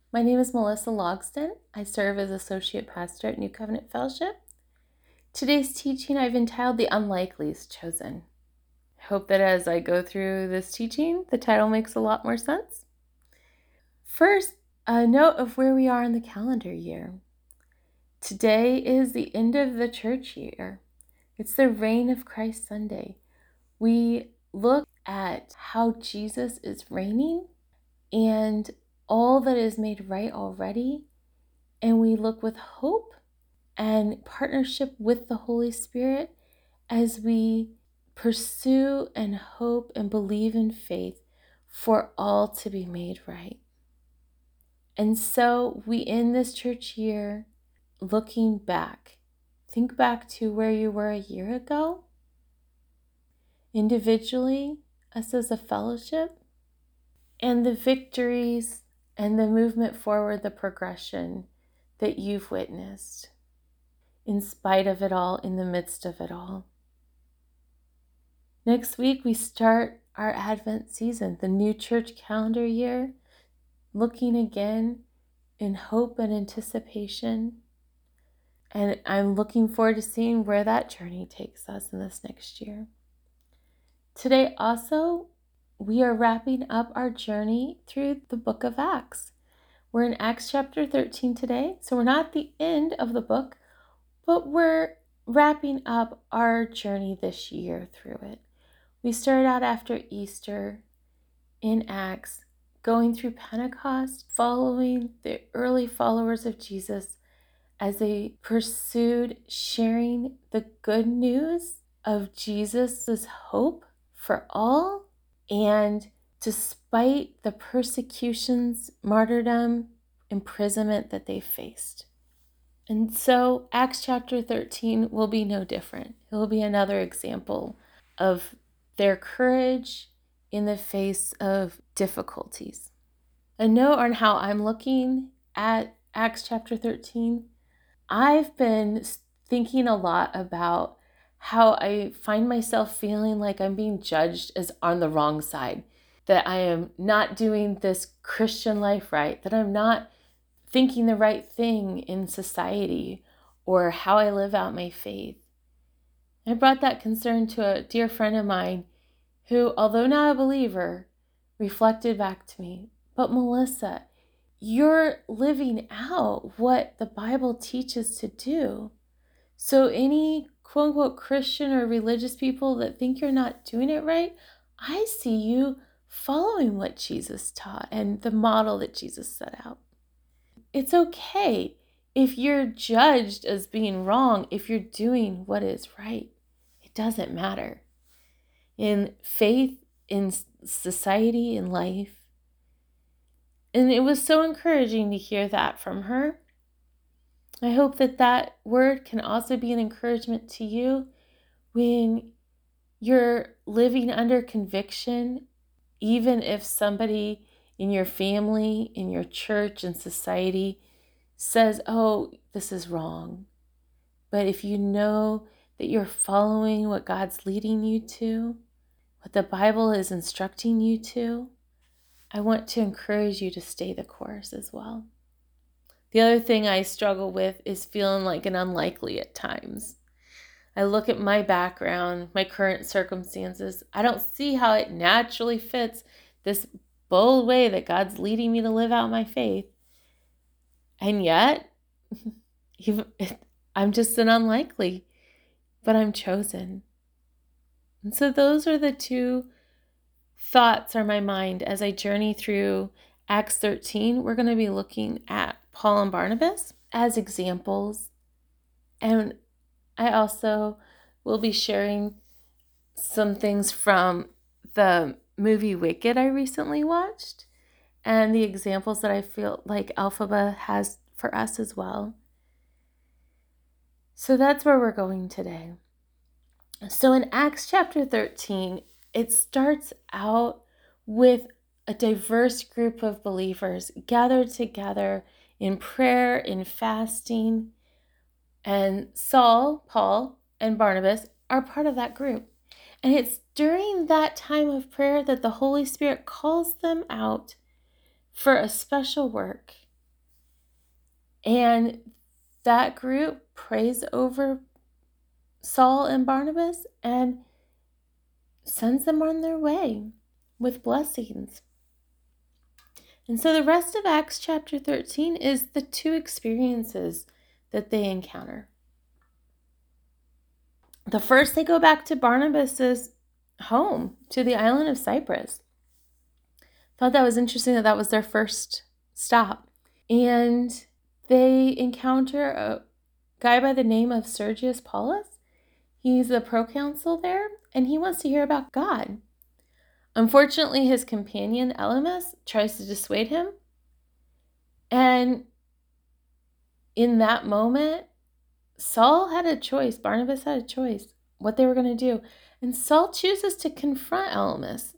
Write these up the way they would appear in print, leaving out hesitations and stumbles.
My name is Melissa Logston. I serve as Associate Pastor at New Covenant Fellowship. Today's teaching I've entitled The Unlikely is Chosen. I hope that as I go through this teaching, the title makes a lot more sense. First, a note of where we are in the calendar year. Today is the end of the church year. It's the Reign of Christ Sunday. We look at how Jesus is reigning and all that is made right already, and we look with hope and partnership with the Holy Spirit as we pursue and hope and believe in faith for all to be made right. And so we end this church year looking back. Think back to where you were a year ago, individually, us as a fellowship, and the victories and the movement forward, the progression that you've witnessed, in spite of it all, in the midst of it all. Next week, we start our Advent season, the new church calendar year, looking again in hope and anticipation. And I'm looking forward to seeing where that journey takes us in this next year. Today also, we are wrapping up our journey through the book of Acts. We're in Acts chapter 13 today, so we're not at the end of the book, but we're wrapping up our journey this year through it. We started out after Easter in Acts, going through Pentecost, following the early followers of Jesus as they pursued sharing the good news of Jesus' hope for all. And despite the persecutions, martyrdom, imprisonment that they faced. And so Acts chapter 13 will be no different. It will be another example of their courage in the face of difficulties. A note on how I'm looking at Acts chapter 13. I've been thinking a lot about how I find myself feeling like I'm being judged as on the wrong side, that I am not doing this Christian life right, that I'm not thinking the right thing in society or how I live out my faith. I brought that concern to a dear friend of mine who, although not a believer, reflected back to me, but Melissa, you're living out what the Bible teaches to do. So any quote-unquote Christian or religious people that think you're not doing it right, I see you following what Jesus taught and the model that Jesus set out. It's okay if you're judged as being wrong if you're doing what is right. It doesn't matter. In faith, in society, in life. And it was so encouraging to hear that from her. I hope that that word can also be an encouragement to you when you're living under conviction, even if somebody in your family, in your church, in society says, oh, this is wrong. But if you know that you're following what God's leading you to, what the Bible is instructing you to, I want to encourage you to stay the course as well. The other thing I struggle with is feeling like an unlikely at times. I look at my background, my current circumstances. I don't see how it naturally fits this bold way that God's leading me to live out my faith. And yet, I'm just an unlikely, but I'm chosen. And so those are the two thoughts on my mind as I journey through Acts 13. We're going to be looking at Paul and Barnabas as examples. And I also will be sharing some things from the movie Wicked I recently watched and the examples that I feel like Elphaba has for us as well. So that's where we're going today. So in Acts chapter 13, it starts out with a diverse group of believers gathered together in prayer, in fasting, and Saul, Paul, and Barnabas are part of that group. And it's during that time of prayer that the Holy Spirit calls them out for a special work. And that group prays over Saul and Barnabas and sends them on their way with blessings. And so the rest of Acts chapter 13 is the two experiences that they encounter. The first, they go back to Barnabas's home, to the island of Cyprus. Thought that was interesting that was their first stop. And they encounter a guy by the name of Sergius Paulus. He's the proconsul there, and he wants to hear about God. Unfortunately, his companion, Elymas, tries to dissuade him. And in that moment, Saul had a choice. Barnabas had a choice what they were going to do. And Saul chooses to confront Elymas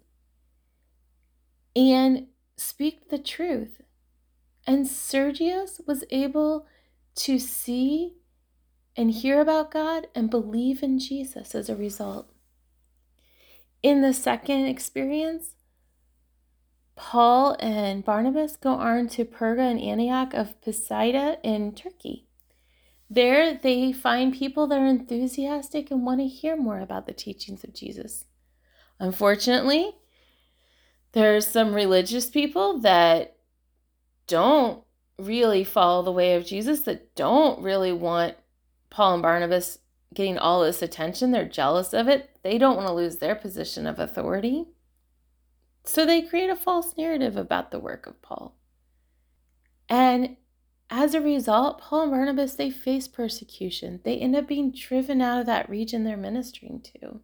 and speak the truth. And Sergius was able to see and hear about God and believe in Jesus as a result. In the second experience, Paul and Barnabas go on to Perga and Antioch of Pisidia in Turkey. There, they find people that are enthusiastic and want to hear more about the teachings of Jesus. Unfortunately, there's some religious people that don't really follow the way of Jesus, that don't really want Paul and Barnabas getting all this attention. They're jealous of it. They don't want to lose their position of authority. So they create a false narrative about the work of Paul. And as a result, Paul and Barnabas, they face persecution. They end up being driven out of that region they're ministering to.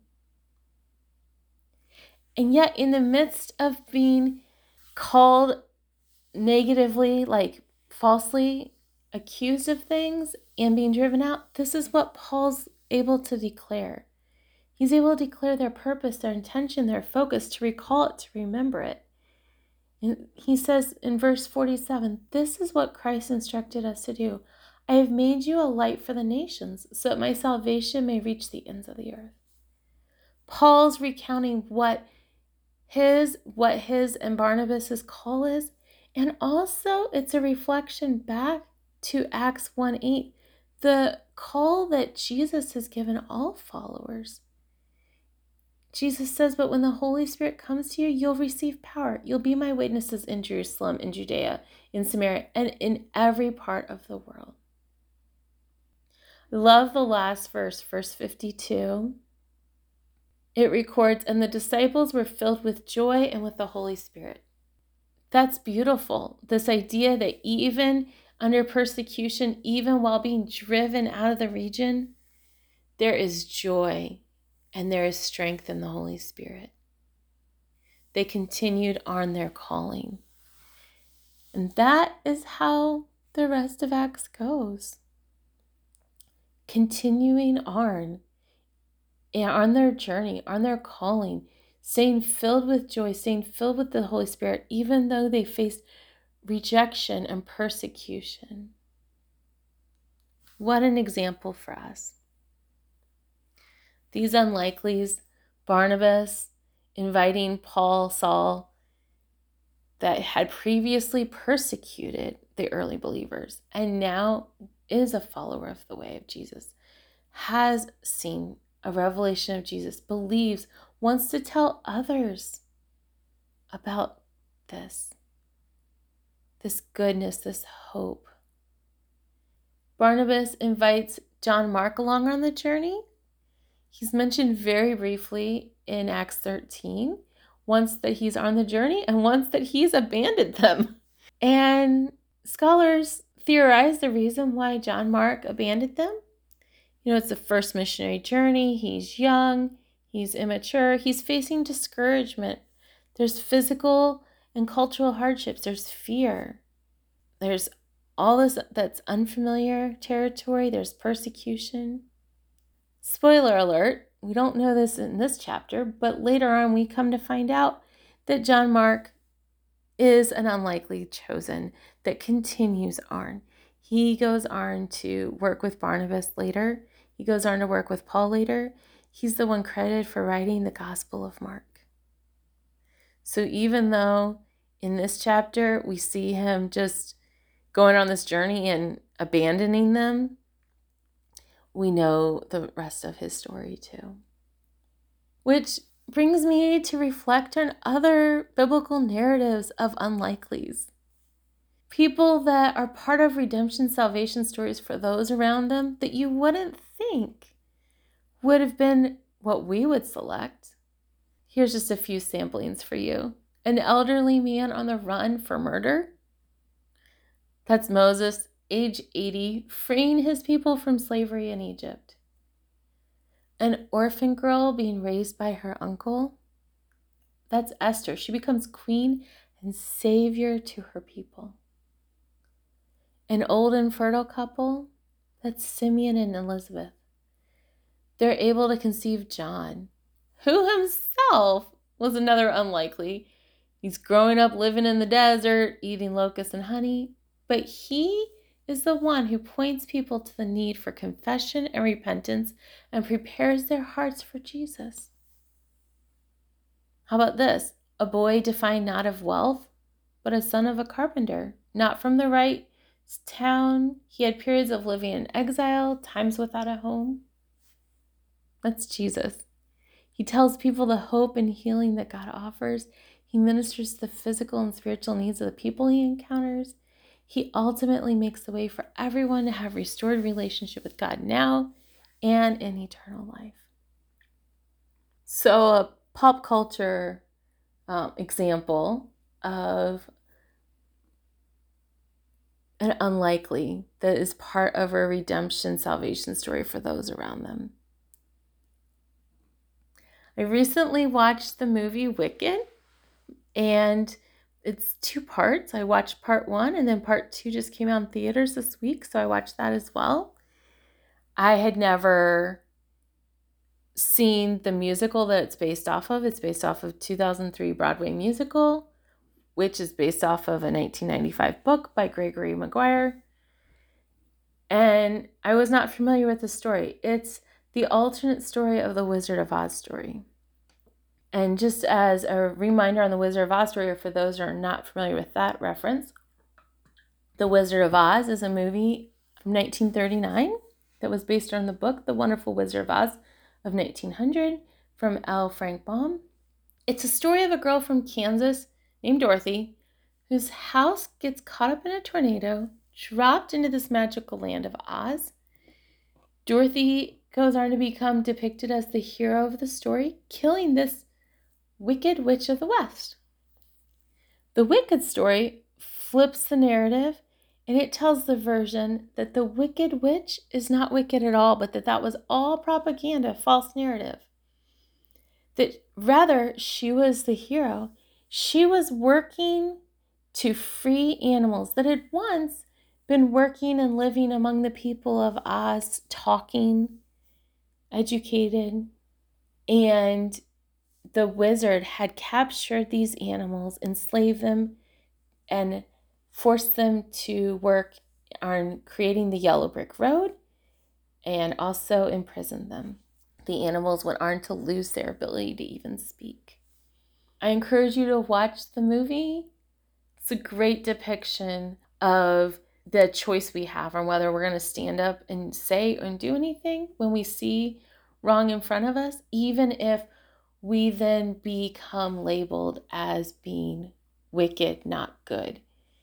And yet, in the midst of being called negatively, like falsely accused of things and being driven out, this is what Paul's able to declare. He's able to declare their purpose, their intention, their focus, to recall it, to remember it. And he says in verse 47, this is what Christ instructed us to do. I have made you a light for the nations, so that my salvation may reach the ends of the earth. Paul's recounting what his and Barnabas's call is, and also it's a reflection back to Acts 1:8, the call that Jesus has given all followers. Jesus says, but when the Holy Spirit comes to you, you'll receive power. You'll be my witnesses in Jerusalem, in Judea, in Samaria, and in every part of the world. I love the last verse, verse 52. It records, and the disciples were filled with joy and with the Holy Spirit. That's beautiful. This idea that even under persecution, even while being driven out of the region, there is joy and there is strength in the Holy Spirit. They continued on their calling. And that is how the rest of Acts goes. Continuing on their journey, on their calling, staying filled with joy, staying filled with the Holy Spirit, even though they faced rejection and persecution. What an example for us. These unlikelies, Barnabas inviting Saul, that had previously persecuted the early believers and now is a follower of the way of Jesus, has seen a revelation of Jesus, believes, wants to tell others about this goodness, this hope. Barnabas invites John Mark along on the journey. He's mentioned very briefly in Acts 13, once that he's on the journey and once that he's abandoned them. And scholars theorize the reason why John Mark abandoned them. It's the first missionary journey. He's young, he's immature, he's facing discouragement. There's physical and cultural hardships, there's fear. There's all this that's unfamiliar territory, there's persecution. Spoiler alert, we don't know this in this chapter, but later on we come to find out that John Mark is an unlikely chosen that continues on. He goes on to work with Barnabas later. He goes on to work with Paul later. He's the one credited for writing the Gospel of Mark. So even though in this chapter we see him just going on this journey and abandoning them, we know the rest of his story too. Which brings me to reflect on other biblical narratives of unlikelies. People that are part of redemption salvation stories for those around them that you wouldn't think would have been what we would select. Here's just a few samplings for you. An elderly man on the run for murder. That's Moses, age 80, freeing his people from slavery in Egypt. An orphan girl being raised by her uncle. That's Esther. She becomes queen and savior to her people. An old and fertile couple. That's Simeon and Elizabeth. They're able to conceive John, who himself was another unlikely. He's growing up living in the desert, eating locusts and honey, but he is the one who points people to the need for confession and repentance and prepares their hearts for Jesus. How about this? A boy defined not of wealth, but a son of a carpenter, not from the right town. He had periods of living in exile, times without a home. That's Jesus. He tells people the hope and healing that God offers. He ministers to the physical and spiritual needs of the people he encounters. He ultimately makes the way for everyone to have restored relationship with God now and in eternal life. So a pop culture example of an unlikely that is part of a redemption salvation story for those around them. I recently watched the movie Wicked, and it's 2 parts. I watched part 1, and then part 2 just came out in theaters this week, so I watched that as well. I had never seen the musical that it's based off of. It's based off of 2003 Broadway musical, which is based off of a 1995 book by Gregory Maguire. And I was not familiar with the story. It's the alternate story of the Wizard of Oz story. And just as a reminder on the Wizard of Oz story, or for those who are not familiar with that reference, The Wizard of Oz is a movie from 1939 that was based on the book The Wonderful Wizard of Oz of 1900 from L. Frank Baum. It's a story of a girl from Kansas named Dorothy whose house gets caught up in a tornado, dropped into this magical land of Oz. Dorothy goes on to become depicted as the hero of the story, killing this Wicked Witch of the West. The Wicked story flips the narrative, and it tells the version that the Wicked Witch is not wicked at all, but that was all propaganda, false narrative. That rather, she was the hero. She was working to free animals that had once been working and living among the people of Oz, talking, educated, and the wizard had captured these animals, enslaved them, and forced them to work on creating the yellow brick road, and also imprisoned them. The animals went on to lose their ability to even speak. I encourage you to watch the movie. It's a great depiction of the choice we have on whether we're going to stand up and say and do anything when we see wrong in front of us, even if we then become labeled as being wicked, not good.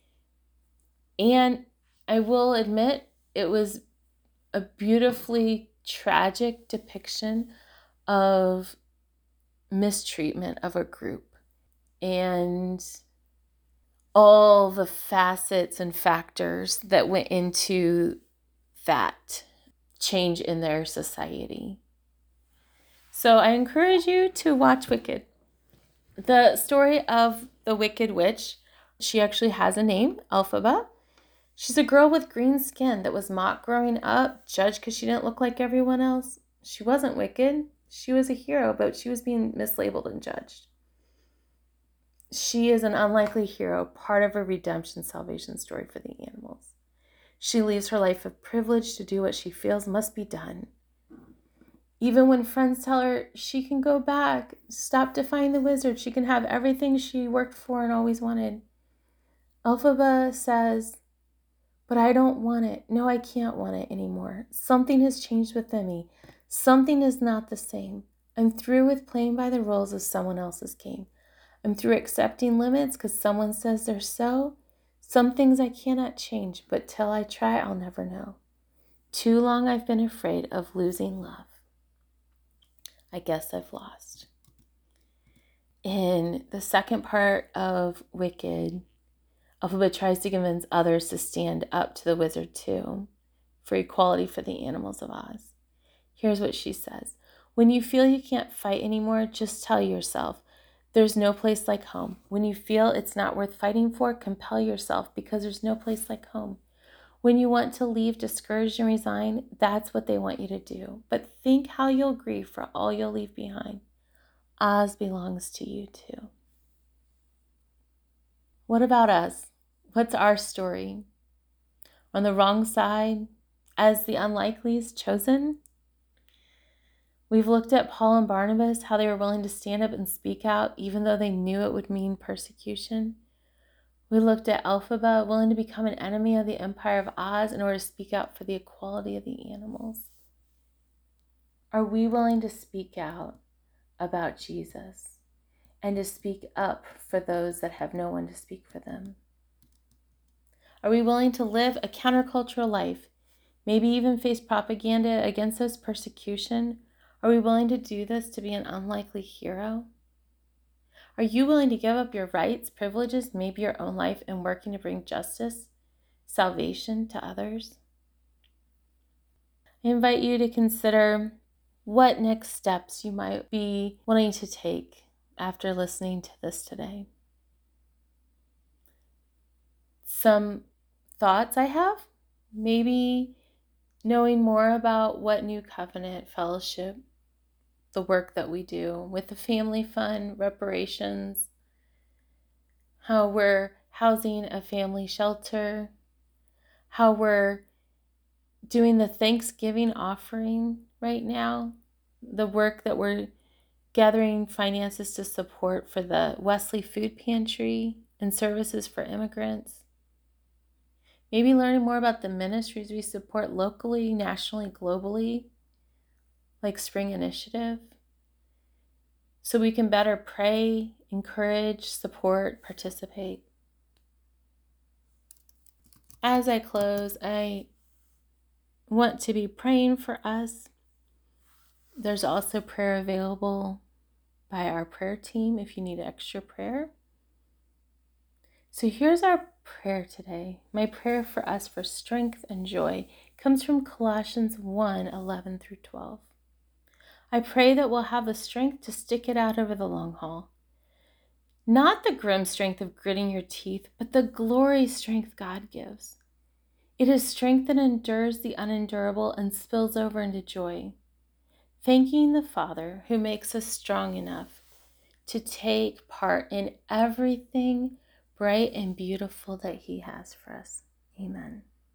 And I will admit, it was a beautifully tragic depiction of mistreatment of a group and all the facets and factors that went into that change in their society. So I encourage you to watch Wicked. The story of the Wicked Witch, she actually has a name, Elphaba. She's a girl with green skin that was mocked growing up, judged because she didn't look like everyone else. She wasn't wicked. She was a hero, but she was being mislabeled and judged. She is an unlikely hero, part of a redemption salvation story for the animals. She leaves her life of privilege to do what she feels must be done. Even when friends tell her she can go back, stop defying the wizard, she can have everything she worked for and always wanted, Elphaba says, But I don't want it. No, I can't want it anymore. Something has changed within me. Something is not the same. I'm through with playing by the rules of someone else's game. I'm through accepting limits because someone says they're so. Some things I cannot change, but till I try, I'll never know. Too long I've been afraid of losing love. I guess I've lost. In the second part of Wicked, Elphaba tries to convince others to stand up to the wizard too, for equality for the animals of Oz. Here's what she says. When you feel you can't fight anymore, just tell yourself, there's no place like home. When you feel it's not worth fighting for, compel yourself because there's no place like home. When you want to leave discouraged and resign, that's what they want you to do. But think how you'll grieve for all you'll leave behind. Oz belongs to you too. What about us? What's our story? On the wrong side, as the unlikelies chosen? We've looked at Paul and Barnabas, how they were willing to stand up and speak out, even though they knew it would mean persecution. We looked at Elphaba, willing to become an enemy of the Empire of Oz in order to speak out for the equality of the animals. Are we willing to speak out about Jesus and to speak up for those that have no one to speak for them? Are we willing to live a countercultural life, maybe even face propaganda against us, persecution? Are we willing to do this to be an unlikely hero? Are you willing to give up your rights, privileges, maybe your own life, and working to bring justice, salvation to others? I invite you to consider what next steps you might be wanting to take after listening to this today. Some thoughts I have, maybe knowing more about what New Covenant Fellowship, the work that we do with the Family Fund, reparations, how we're housing a family shelter, how we're doing the Thanksgiving offering right now, the work that we're gathering finances to support for the Wesley Food Pantry and services for immigrants. Maybe learning more about the ministries we support locally, nationally, globally, like Spring Initiative, so we can better pray, encourage, support, participate. As I close, I want to be praying for us. There's also prayer available by our prayer team if you need extra prayer. So here's our prayer today. My prayer for us for strength and joy comes from Colossians 1:11 through 12. I pray that we'll have the strength to stick it out over the long haul. Not the grim strength of gritting your teeth, but the glory strength God gives. It is strength that endures the unendurable and spills over into joy. Thanking the Father who makes us strong enough to take part in everything bright and beautiful that He has for us. Amen.